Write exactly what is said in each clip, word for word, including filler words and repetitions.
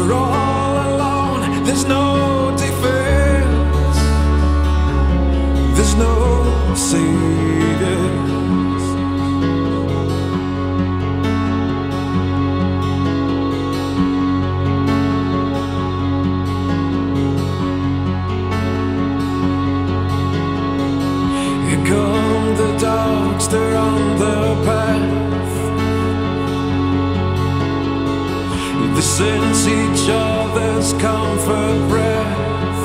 We're all alone, there's no defense, there's no saviors. Here come the dogs, they're on the path. They sense each other's comfort breath.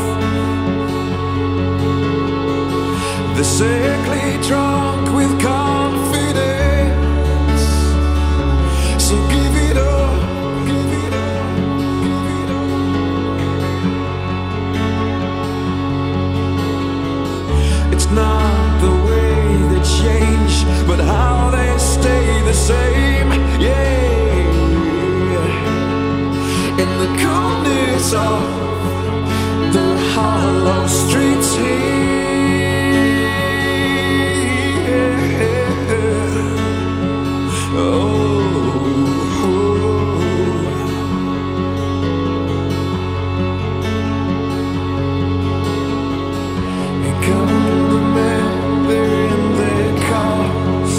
They're sickly drunk with confidence. So give it up, give it up, give it up. It's not the way they change, but how they stay the same, yeah. In the coolness of the hollow streets here. Oh, here come the men, they're in their cars.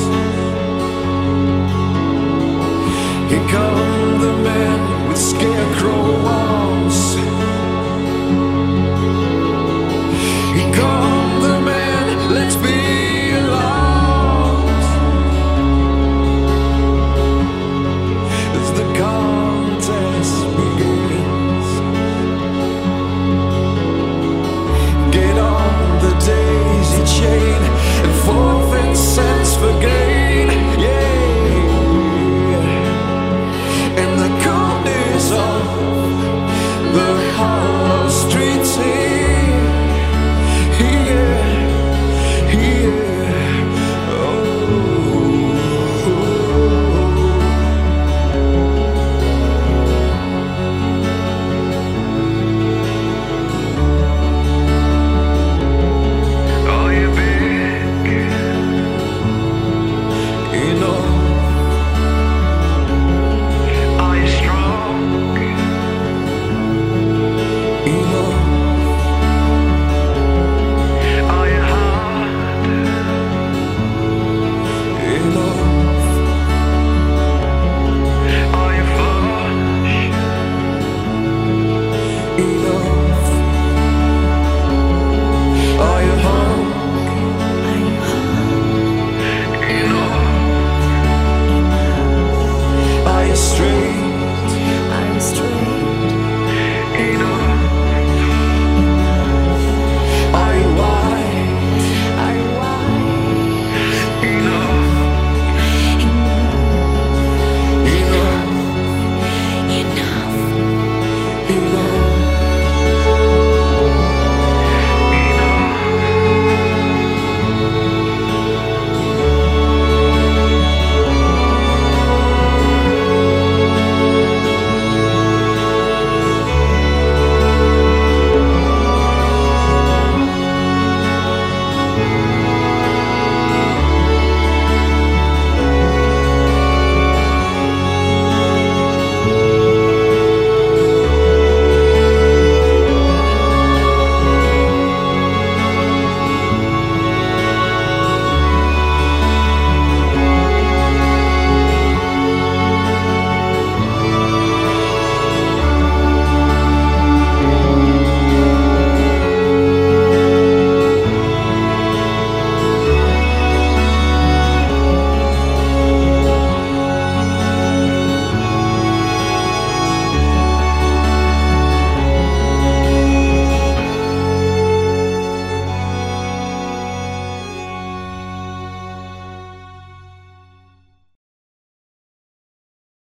Here come the men with scarecrow arms. Here come the men, let's be alarmed. As the contest begins, get on the daisy chain and forfeit cents for gain, yeah. In the coolness of the hollow